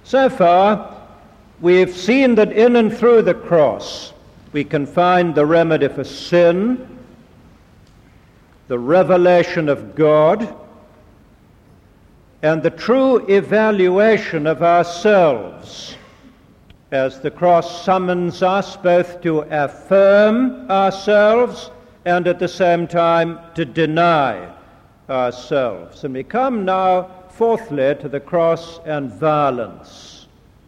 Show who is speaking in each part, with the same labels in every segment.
Speaker 1: So far, we've seen that in and through the cross we can find the remedy for sin, the revelation of God, and the true evaluation of ourselves, as the cross summons us both to affirm ourselves and at the same time to deny ourselves. And we come now, fourthly, to the cross and violence.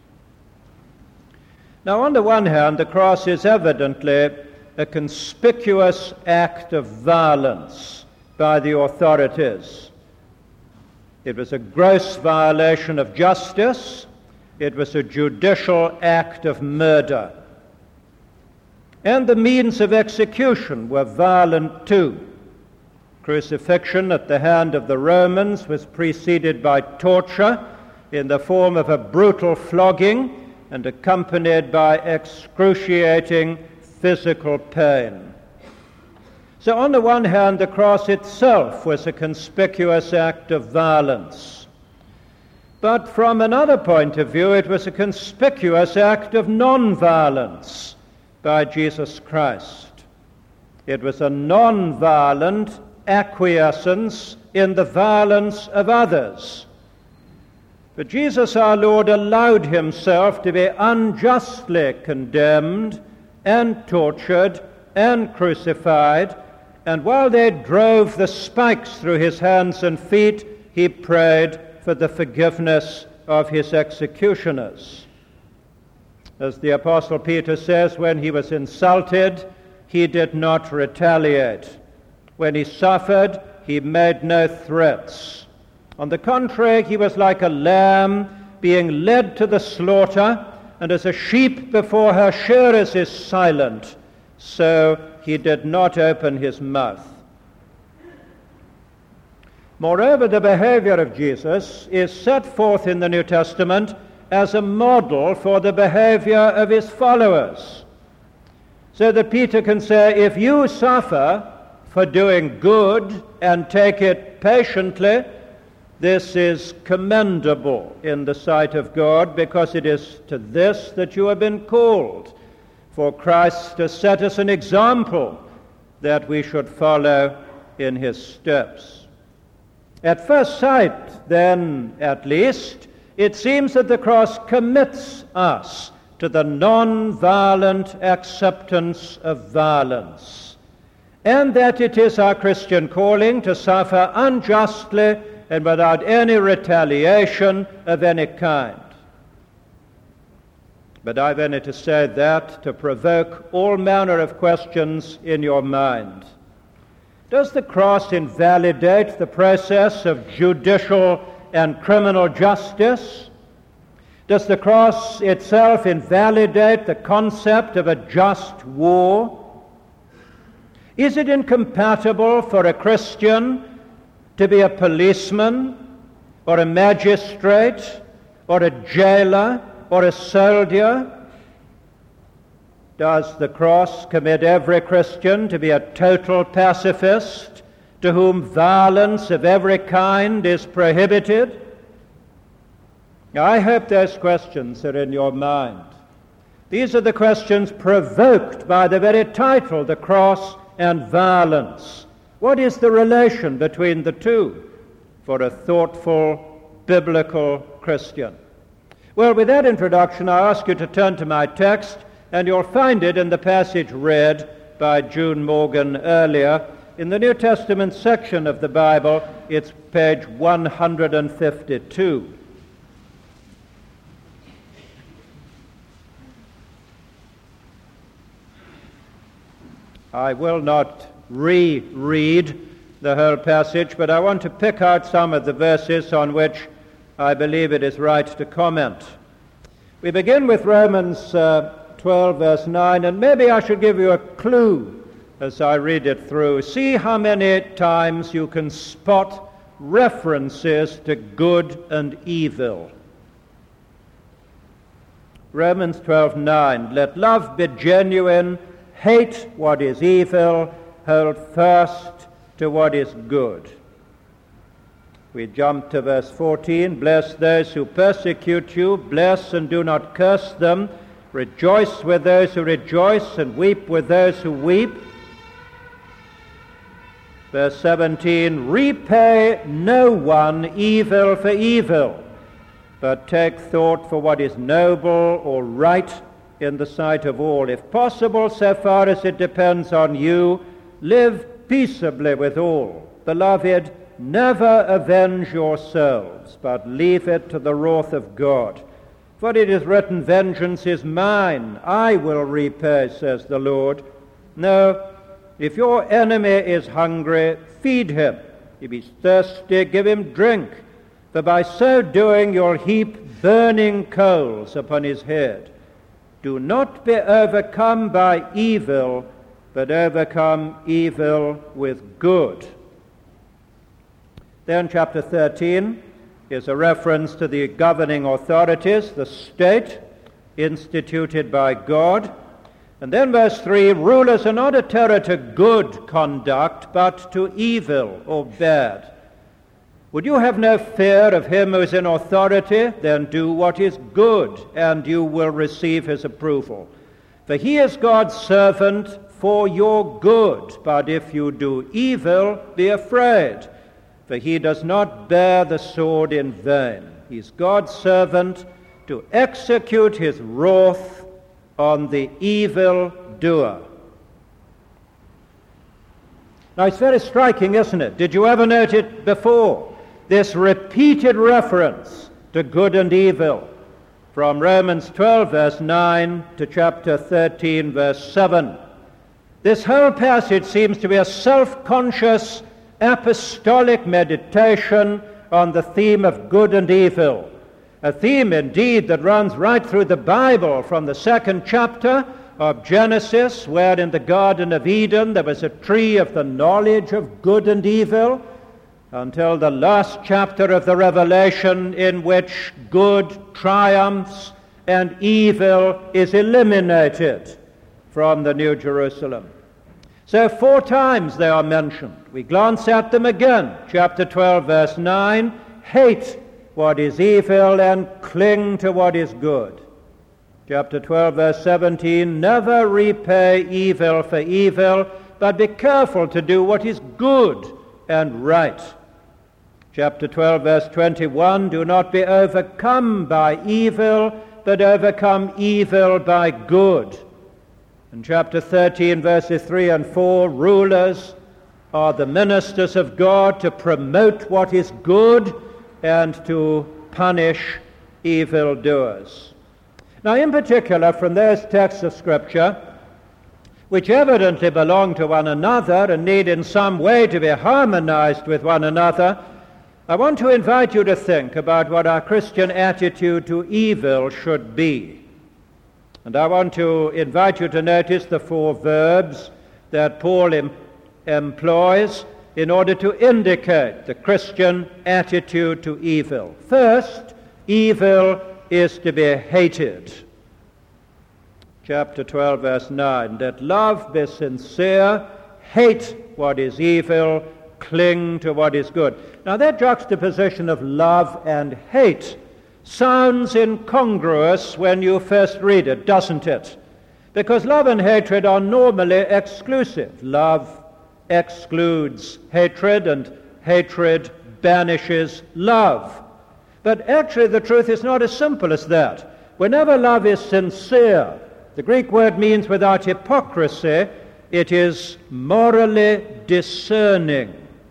Speaker 1: Now, on the one hand, the cross is evidently a conspicuous act of violence by the authorities. It was a gross violation of justice. It was a judicial act of murder. And the means of execution were violent too. Crucifixion at the hand of the Romans was preceded by torture in the form of a brutal flogging and accompanied by excruciating physical pain. So on the one hand, the cross itself was a conspicuous act of violence. But from another point of view, it was a conspicuous act of non-violence by Jesus Christ. It was a non-violent acquiescence in the violence of others. But Jesus our Lord allowed himself to be unjustly condemned and tortured and crucified, and while they drove the spikes through his hands and feet, he prayed for the forgiveness of his executioners. As the Apostle Peter says, when he was insulted, he did not retaliate. When he suffered, he made no threats. On the contrary, he was like a lamb being led to the slaughter, and as a sheep before her shearers is silent, so he did not open his mouth. Moreover, the behavior of Jesus is set forth in the New Testament as a model for the behavior of his followers, so that Peter can say, if you suffer for doing good and take it patiently, this is commendable in the sight of God, because it is to this that you have been called. For Christ has set us an example that we should follow in his steps. At first sight, then, at least, it seems that the cross commits us to the non-violent acceptance of violence, and that it is our Christian calling to suffer unjustly and without any retaliation of any kind. But I've only to say that to provoke all manner of questions in your mind. Does the cross invalidate the process of judicial and criminal justice? Does the cross itself invalidate the concept of a just war? Is it incompatible for a Christian to be a policeman or a magistrate or a jailer or a soldier? Does the cross commit every Christian to be a total pacifist to whom violence of every kind is prohibited? I hope those questions are in your mind. These are the questions provoked by the very title, the cross and violence. What is the relation between the two for a thoughtful, biblical Christian? Well, with that introduction, I ask you to turn to my text, and you'll find it in the passage read by June Morgan earlier. In the New Testament section of the Bible, it's page 152. I will not reread the whole passage, but I want to pick out some of the verses on which I believe it is right to comment. We begin with Romans 12, verse 9, and maybe I should give you a clue as I read it through. See how many times you can spot references to good and evil. Romans 12:9, let love be genuine, hate what is evil, hold fast to what is good. We jump to verse 14. Bless those who persecute you. Bless and do not curse them. Rejoice with those who rejoice and weep with those who weep. Verse 17. Repay no one evil for evil, but take thought for what is noble or right in the sight of all. If possible, so far as it depends on you, live peaceably with all. Beloved, never avenge yourselves, but leave it to the wrath of God. For it is written, vengeance is mine, I will repay, says the Lord. No, if your enemy is hungry, feed him. If he's thirsty, give him drink. For by so doing you'll heap burning coals upon his head. Do not be overcome by evil, but overcome evil with good. Then chapter 13 is a reference to the governing authorities, the state, instituted by God. And then verse 3, rulers are not a terror to good conduct, but to evil or bad. Would you have no fear of him who is in authority? Then do what is good, and you will receive his approval. For he is God's servant for your good. But if you do evil, be afraid, for he does not bear the sword in vain. He's God's servant to execute his wrath on the evil doer. Now it's very striking, isn't it? Did you ever note it before? This repeated reference to good and evil from Romans 12 verse 9 to chapter 13 verse 7. This whole passage seems to be a self-conscious apostolic meditation on the theme of good and evil, a theme indeed that runs right through the Bible from the second chapter of Genesis, where in the Garden of Eden there was a tree of the knowledge of good and evil, until the last chapter of the Revelation, in which good triumphs and evil is eliminated from the New Jerusalem. So 4 times they are mentioned. We glance at them again. Chapter 12, verse 9, hate what is evil and cling to what is good. Chapter 12, verse 17, never repay evil for evil, but be careful to do what is good and right. Chapter 12, verse 21, do not be overcome by evil, but overcome evil by good. In chapter 13, verses 3 and 4, rulers are the ministers of God to promote what is good and to punish evildoers. Now, in particular, from those texts of Scripture, which evidently belong to one another and need in some way to be harmonized with one another, I want to invite you to think about what our Christian attitude to evil should be. And I want to invite you to notice the 4 verbs that Paul employs in order to indicate the Christian attitude to evil. First, evil is to be hated. Chapter 12, verse 9, that love be sincere, hate what is evil, cling to what is good. Now that juxtaposition of love and hate sounds incongruous when you first read it, doesn't it? Because love and hatred are normally exclusive. Love excludes hatred, and hatred banishes love. But actually the truth is not as simple as that. Whenever love is sincere, the Greek word means without hypocrisy, it is morally discerning.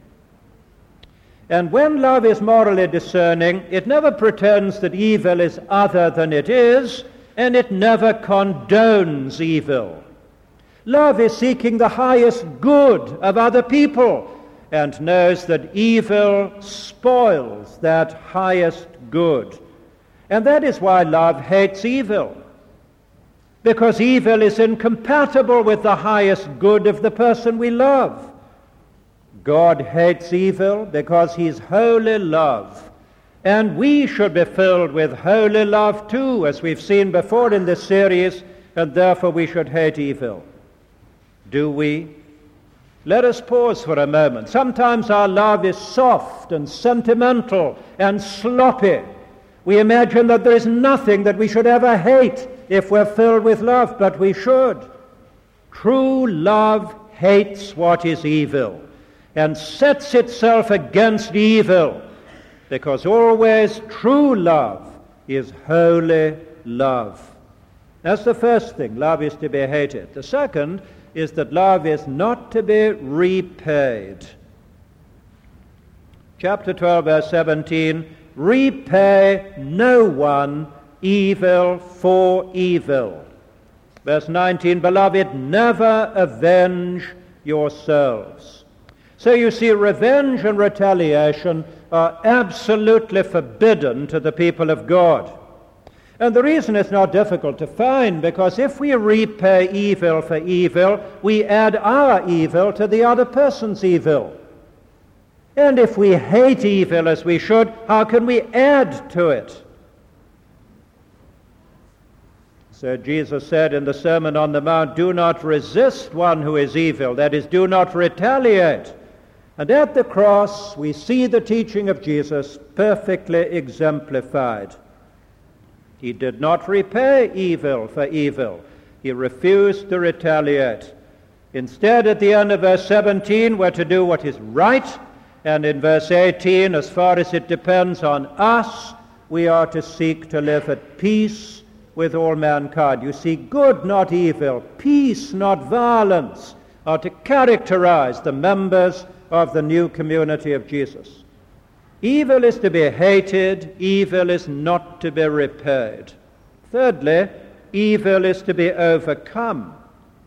Speaker 1: And when love is morally discerning, it never pretends that evil is other than it is, and it never condones evil. Love is seeking the highest good of other people and knows that evil spoils that highest good. And that is why love hates evil, because evil is incompatible with the highest good of the person we love. God hates evil because he's holy love. And we should be filled with holy love too, as we've seen before in this series, and therefore we should hate evil. Do we? Let us pause for a moment. Sometimes our love is soft and sentimental and sloppy. We imagine that there is nothing that we should ever hate if we're filled with love, but we should. True love hates what is evil and sets itself against evil, because always true love is holy love. That's the first thing. Love is to be hated. The second is that love is not to be repaid. Chapter 12, verse 17, repay no one evil for evil. Verse 19, beloved, never avenge yourselves. So you see, revenge and retaliation are absolutely forbidden to the people of God. And the reason is not difficult to find, because if we repay evil for evil, we add our evil to the other person's evil. And if we hate evil as we should, how can we add to it? So Jesus said in the Sermon on the Mount, do not resist one who is evil, that is, do not retaliate. And at the cross, we see the teaching of Jesus perfectly exemplified. He did not repay evil for evil. He refused to retaliate. Instead, at the end of verse 17, we're to do what is right. And in verse 18, as far as it depends on us, we are to seek to live at peace with all mankind. You see, good, not evil, peace, not violence, are to characterize the members of the new community of Jesus. Evil is to be hated, evil is not to be repaid. Thirdly, evil is to be overcome.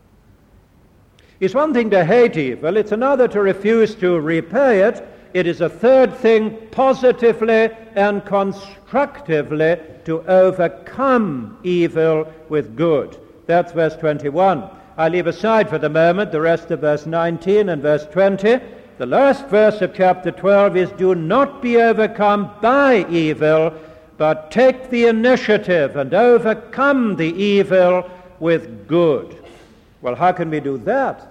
Speaker 1: It's one thing to hate evil, it's another to refuse to repay it. It is a third thing, positively and constructively, to overcome evil with good. That's verse 21. I leave aside for the moment the rest of verse 19 and verse 20. The last verse of chapter 12 is, do not be overcome by evil, but take the initiative and overcome the evil with good. Well, how can we do that?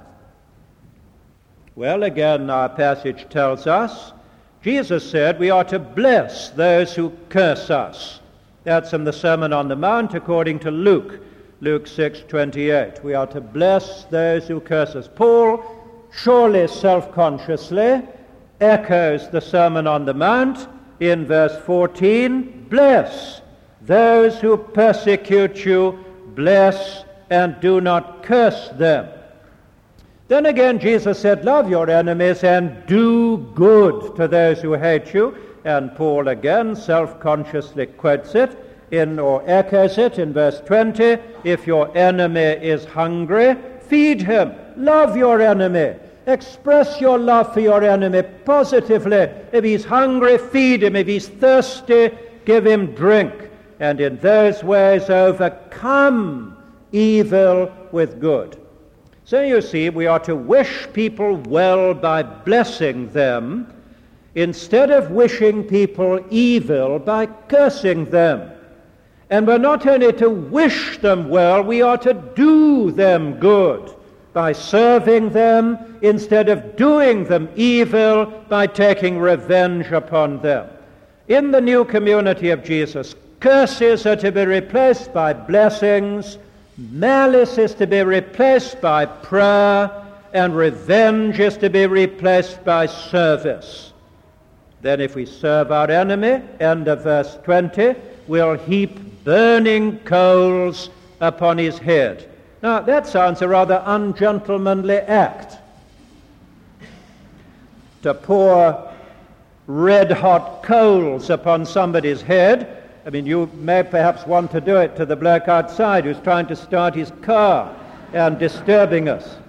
Speaker 1: Well, again, our passage tells us, Jesus said we are to bless those who curse us. That's in the Sermon on the Mount according to Luke 6:28. We are to bless those who curse us. Paul, surely self-consciously, echoes the Sermon on the Mount in verse 14, bless those who persecute you, bless and do not curse them. Then again, Jesus said, love your enemies and do good to those who hate you. And Paul again self-consciously quotes it or echoes it in verse 20. If your enemy is hungry, feed him. Love your enemy. Express your love for your enemy positively. If he's hungry, feed him. If he's thirsty, give him drink. And in those ways overcome evil with good. So you see, we are to wish people well by blessing them, instead of wishing people evil by cursing them. And we're not only to wish them well, we are to do them good by serving them instead of doing them evil by taking revenge upon them. In the new community of Jesus, curses are to be replaced by blessings, malice is to be replaced by prayer, and revenge is to be replaced by service. Then if we serve our enemy, end of verse 20, we'll heap burning coals upon his head. Now that sounds a rather ungentlemanly act. To pour red-hot coals upon somebody's head. I mean, you may perhaps want to do it to the bloke outside who's trying to start his car and disturbing us.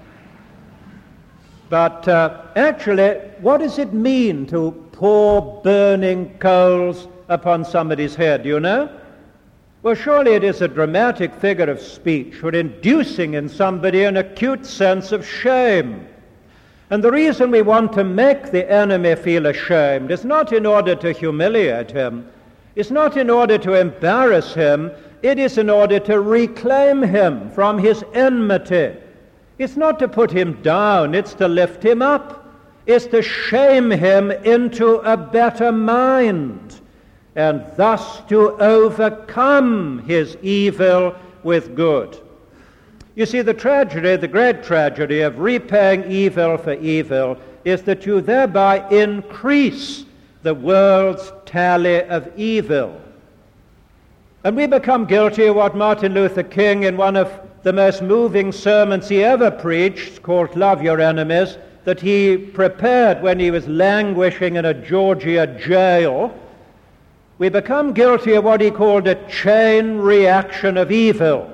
Speaker 1: But actually, what does it mean to pour burning coals upon somebody's head? Do you know? Well, surely it is a dramatic figure of speech for inducing in somebody an acute sense of shame. And the reason we want to make the enemy feel ashamed is not in order to humiliate him. It's not in order to embarrass him. It is in order to reclaim him from his enmity. It's not to put him down, it's to lift him up. It's to shame him into a better mind, and thus to overcome his evil with good. You see, the great tragedy of repaying evil for evil is that you thereby increase the world's tally of evil. And we become guilty of what Martin Luther King, in one of the most moving sermons he ever preached, called Love Your Enemies, that he prepared when he was languishing in a Georgia jail, we become guilty of what he called a chain reaction of evil.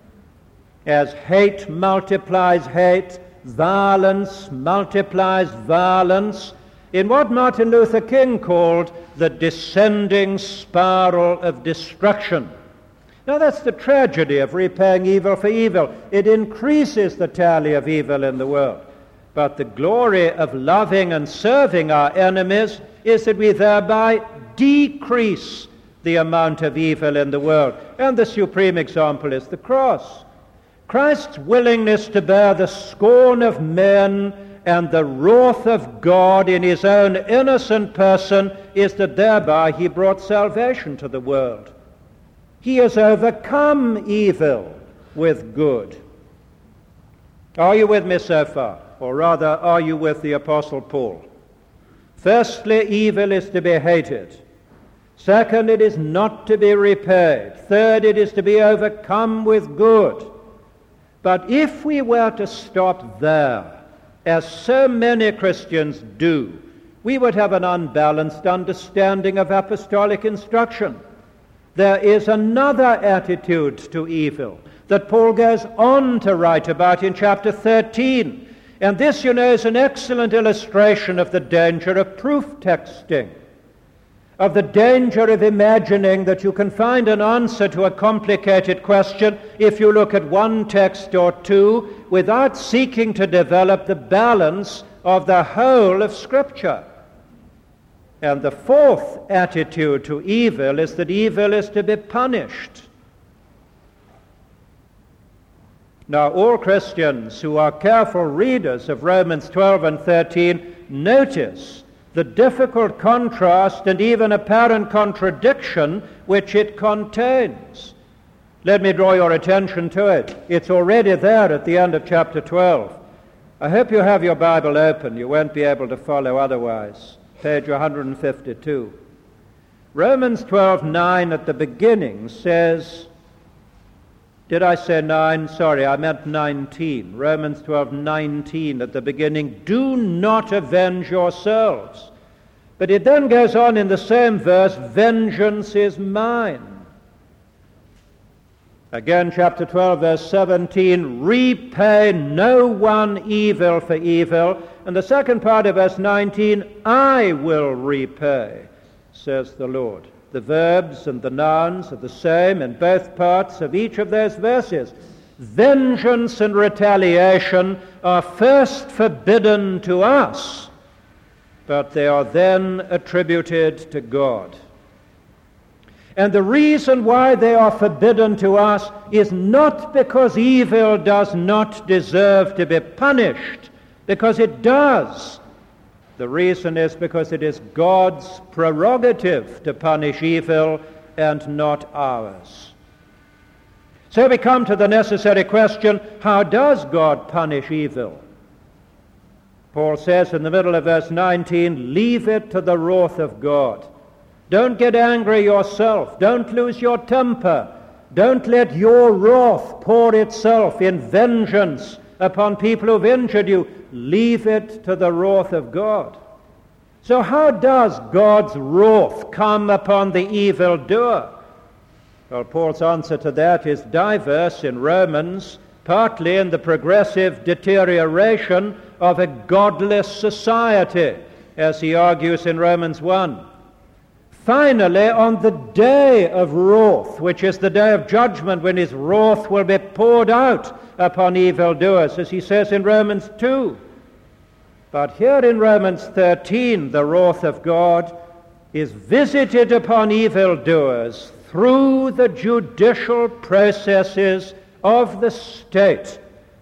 Speaker 1: As hate multiplies hate, violence multiplies violence, in what Martin Luther King called the descending spiral of destruction. Now that's the tragedy of repaying evil for evil. It increases the tally of evil in the world. But the glory of loving and serving our enemies is that we thereby decrease the amount of evil in the world. And the supreme example is the cross. Christ's willingness to bear the scorn of men and the wrath of God in his own innocent person is that thereby he brought salvation to the world. He has overcome evil with good. Are you with me so far? Or rather, are you with the Apostle Paul? Firstly, evil is to be hated. Second, it is not to be repaid. Third, it is to be overcome with good. But if we were to stop there, as so many Christians do, we would have an unbalanced understanding of apostolic instruction. There is another attitude to evil that Paul goes on to write about in chapter 13. And this, you know, is an excellent illustration of the danger of proof texting, of the danger of imagining that you can find an answer to a complicated question if you look at one text or two without seeking to develop the balance of the whole of Scripture. And the fourth attitude to evil is that evil is to be punished. Now, all Christians who are careful readers of Romans 12 and 13 notice the difficult contrast and even apparent contradiction which it contains. Let me draw your attention to it. It's already there at the end of chapter 12. I hope you have your Bible open. You won't be able to follow otherwise. Page 152. Romans 12:9 at the beginning says, did I say 9? Sorry, I meant 19. Romans 12:19 at the beginning, do not avenge yourselves. But it then goes on in the same verse, vengeance is mine. Again, chapter 12, verse 17, repay no one evil for evil. And the second part of verse 19, I will repay, says the Lord. The verbs and the nouns are the same in both parts of each of those verses. Vengeance and retaliation are first forbidden to us, but they are then attributed to God. And the reason why they are forbidden to us is not because evil does not deserve to be punished, because it does. The reason is because it is God's prerogative to punish evil and not ours. So we come to the necessary question, how does God punish evil? Paul says in the middle of verse 19, leave it to the wrath of God. Don't get angry yourself. Don't lose your temper. Don't let your wrath pour itself in vengeance upon people who've injured you. Leave it to the wrath of God. So how does God's wrath come upon the evildoer? Well, Paul's answer to that is diverse in Romans, partly in the progressive deterioration of a godless society, as he argues in Romans 1. Finally, on the day of wrath, which is the day of judgment, when his wrath will be poured out upon evildoers, as he says in Romans 2. But here in Romans 13, the wrath of God is visited upon evildoers through the judicial processes of the state,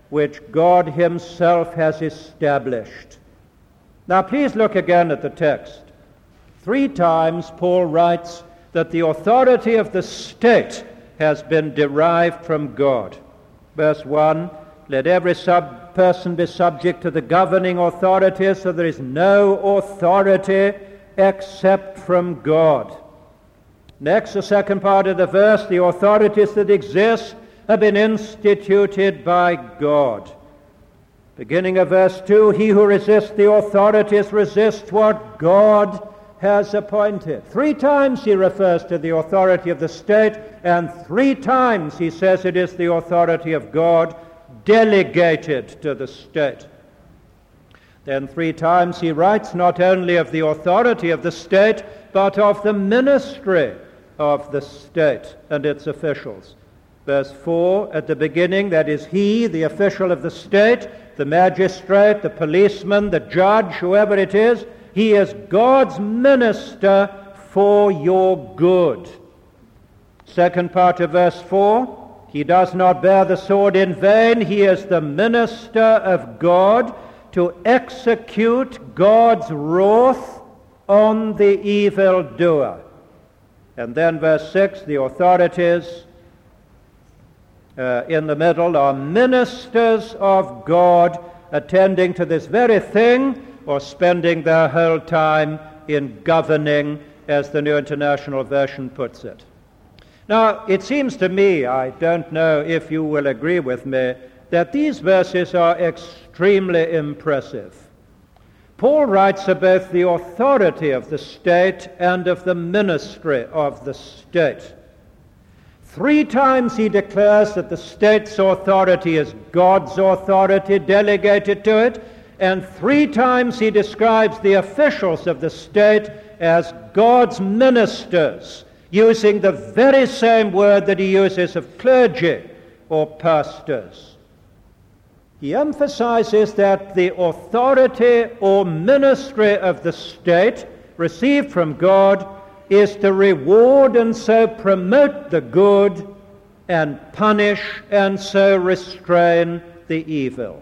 Speaker 1: which God himself has established. Now please look again at the text. 3 times Paul writes that the authority of the state has been derived from God. Verse 1, let every person be subject to the governing authorities, so there is no authority except from God. Next, the second part of the verse, the authorities that exist have been instituted by God. Beginning of verse 2, he who resists the authorities resists what God has appointed. 3 times he refers to the authority of the state, and 3 times he says it is the authority of God delegated to the state. Then 3 times he writes not only of the authority of the state, but of the ministry of the state and its officials. Verse 4, at the beginning, that is he, the official of the state, the magistrate, the policeman, the judge, whoever it is, he is God's minister for your good. Second part of verse 4, he does not bear the sword in vain. He is the minister of God to execute God's wrath on the evildoer. And then verse 6, the authorities in the middle are ministers of God, attending to this very thing, or spending their whole time in governing, as the New International Version puts it. Now, it seems to me, I don't know if you will agree with me, that these verses are extremely impressive. Paul writes about the authority of the state and of the ministry of the state. 3 times he declares that the state's authority is God's authority delegated to it, and 3 times he describes the officials of the state as God's ministers, using the very same word that he uses of clergy or pastors. He emphasizes that the authority or ministry of the state received from God is to reward and so promote the good and punish and so restrain the evil.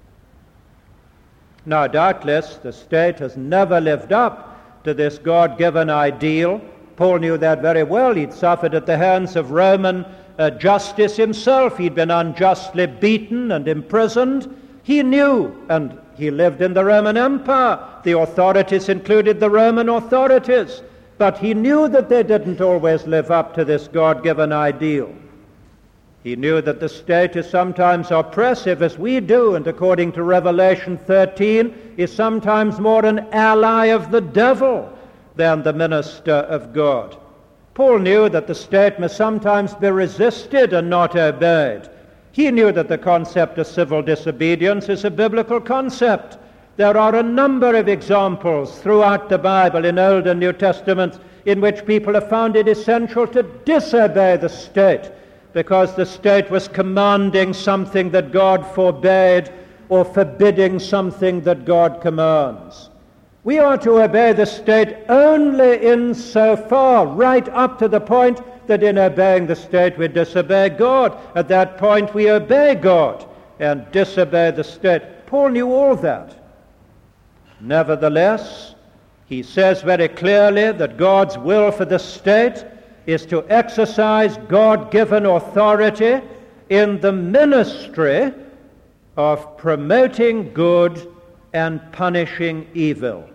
Speaker 1: Now, doubtless, the state has never lived up to this God-given ideal. Paul knew that very well. He'd suffered at the hands of Roman justice himself. He'd been unjustly beaten and imprisoned. He knew, and he lived in the Roman Empire. The authorities included the Roman authorities. But he knew that they didn't always live up to this God-given ideal. He knew that the state is sometimes oppressive, as we do, and according to Revelation 13, is sometimes more an ally of the devil than the minister of God. Paul knew that the state must sometimes be resisted and not obeyed. He knew that the concept of civil disobedience is a biblical concept. There are a number of examples throughout the Bible, in Old and New Testaments, in which people have found it essential to disobey the state because the state was commanding something that God forbade or forbidding something that God commands. We are to obey the state only insofar, right up to the point that in obeying the state we disobey God. At that point we obey God and disobey the state. Paul knew all that. Nevertheless, he says very clearly that God's will for the state is to exercise God-given authority in the ministry of promoting good and punishing evil.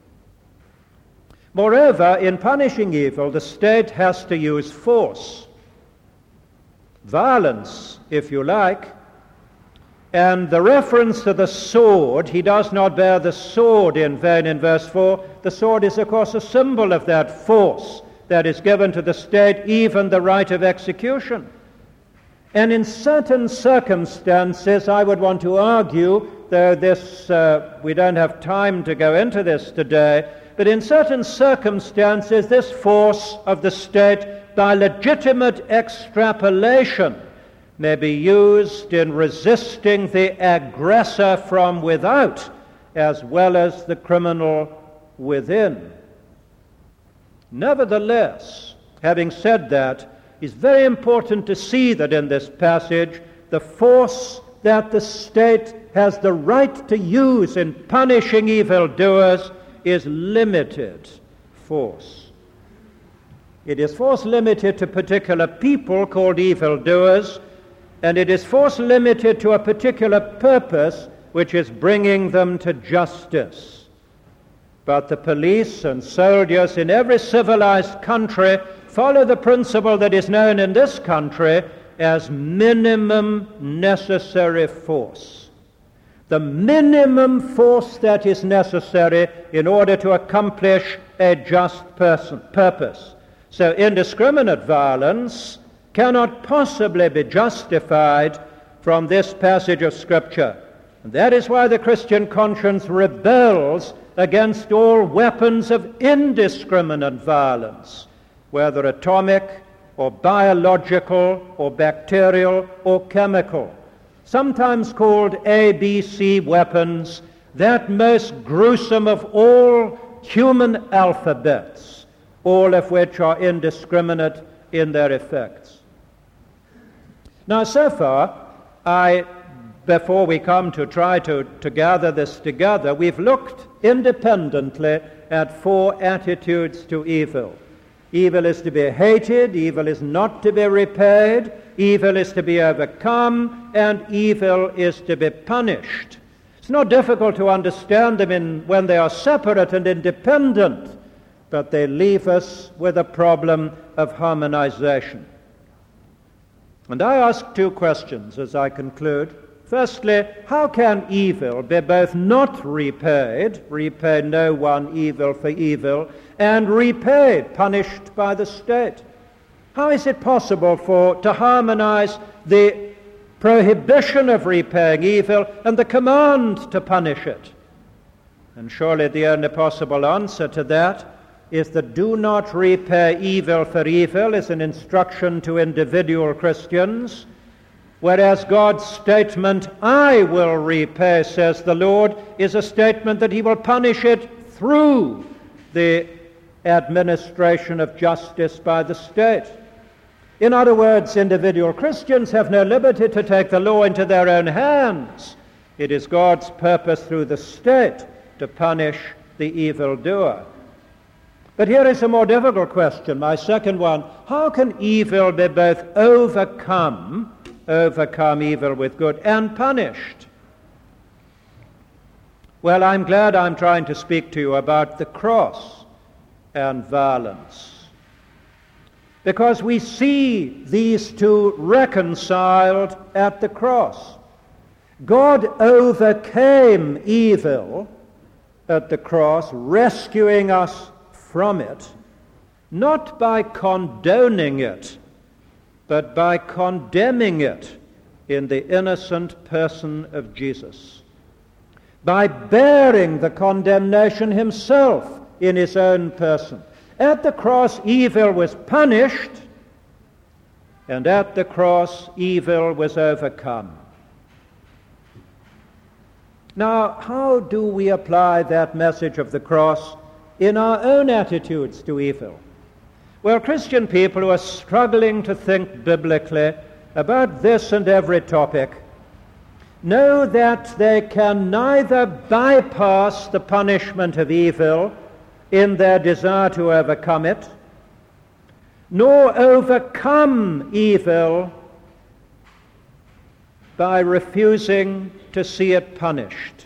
Speaker 1: Moreover, in punishing evil, the state has to use force, violence, if you like. And the reference to the sword, he does not bear the sword in vain in verse 4. The sword is, of course, a symbol of that force that is given to the state, even the right of execution. And in certain circumstances, I would want to argue, though this we don't have time to go into this today, but in certain circumstances, this force of the state, by legitimate extrapolation, may be used in resisting the aggressor from without as well as the criminal within. Nevertheless, having said that, it's very important to see that in this passage the force that the state has the right to use in punishing evildoers is limited force. It is force limited to particular people called evildoers, and it is force limited to a particular purpose, which is bringing them to justice. But the police and soldiers in every civilized country follow the principle that is known in this country as minimum necessary force. The minimum force that is necessary in order to accomplish a just purpose. So indiscriminate violence cannot possibly be justified from this passage of Scripture. And that is why the Christian conscience rebels against all weapons of indiscriminate violence, whether atomic or biological or bacterial or chemical, sometimes called ABC weapons, that most gruesome of all human alphabets, all of which are indiscriminate in their effects. Now, so far, before we come to try to gather this together, we've looked independently at 4 attitudes to evil. Evil is to be hated, evil is not to be repaid, evil is to be overcome, and evil is to be punished. It's not difficult to understand them when they are separate and independent, but they leave us with a problem of harmonization. And I ask 2 questions as I conclude. Firstly, how can evil be both not repaid, repay no one evil for evil, and repaid, punished by the state? How is it possible to harmonize the prohibition of repaying evil and the command to punish it? And surely the only possible answer to that is that do not repay evil for evil is an instruction to individual Christians, whereas God's statement, I will repay, says the Lord, is a statement that he will punish it through the administration of justice by the state. In other words, individual Christians have no liberty to take the law into their own hands. It is God's purpose through the state to punish the evildoer. But here is a more difficult question, my second one. How can evil be both overcome evil with good, and punished? Well, I'm glad I'm trying to speak to you about the cross and violence, because we see these 2 reconciled at the cross. God overcame evil at the cross, rescuing us from it, not by condoning it, but by condemning it in the innocent person of Jesus, by bearing the condemnation himself in his own person. At the cross, evil was punished, and at the cross, evil was overcome. Now, how do we apply that message of the cross in our own attitudes to evil? Well, Christian people who are struggling to think biblically about this and every topic know that they can neither bypass the punishment of evil in their desire to overcome it, nor overcome evil by refusing to see it punished.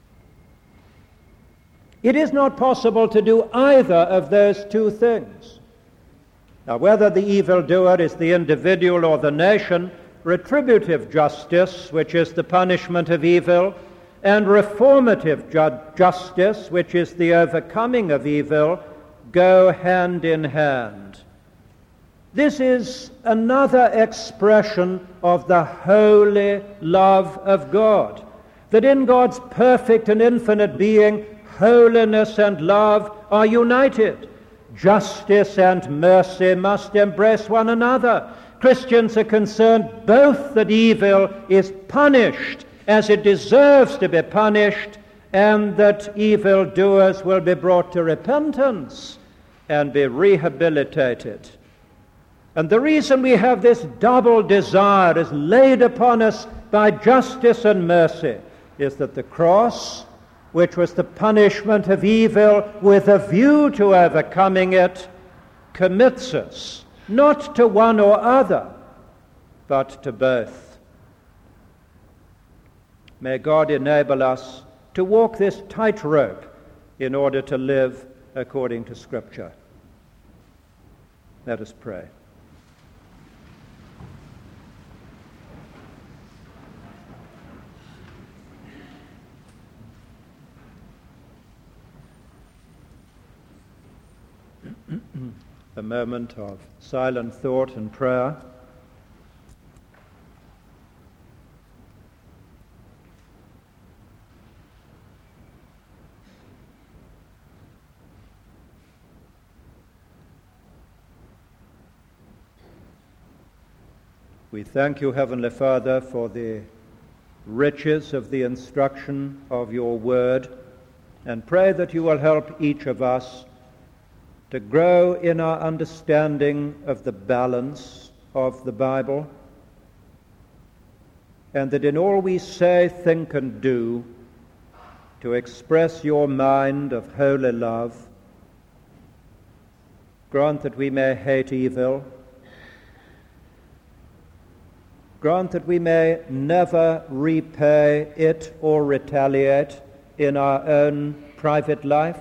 Speaker 1: It is not possible to do either of those 2 things. Now, whether the evildoer is the individual or the nation, retributive justice, which is the punishment of evil, and reformative justice, which is the overcoming of evil, go hand in hand. This is another expression of the holy love of God, that in God's perfect and infinite being, holiness and love are united. Justice and mercy must embrace one another. Christians are concerned both that evil is punished as it deserves to be punished, and that evildoers will be brought to repentance and be rehabilitated. And the reason we have this double desire is laid upon us by justice and mercy is that the cross, which was the punishment of evil with a view to overcoming it, commits us not to one or other, but to both. May God enable us to walk this tightrope in order to live according to Scripture. Let us pray. A moment of silent thought and prayer. We thank you, Heavenly Father, for the riches of the instruction of your word, and pray that you will help each of us to grow in our understanding of the balance of the Bible, and that in all we say, think, and do, to express your mind of holy love. Grant that we may hate evil. Grant that we may never repay it or retaliate in our own private life.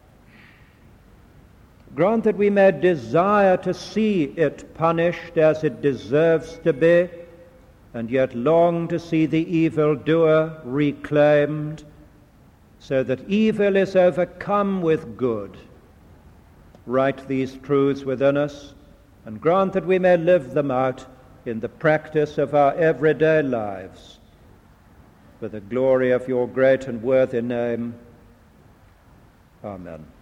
Speaker 1: Grant that we may desire to see it punished as it deserves to be, and yet long to see the evildoer reclaimed, so that evil is overcome with good. Write these truths within us, and grant that we may live them out in the practice of our everyday lives, for the glory of your great and worthy name. Amen.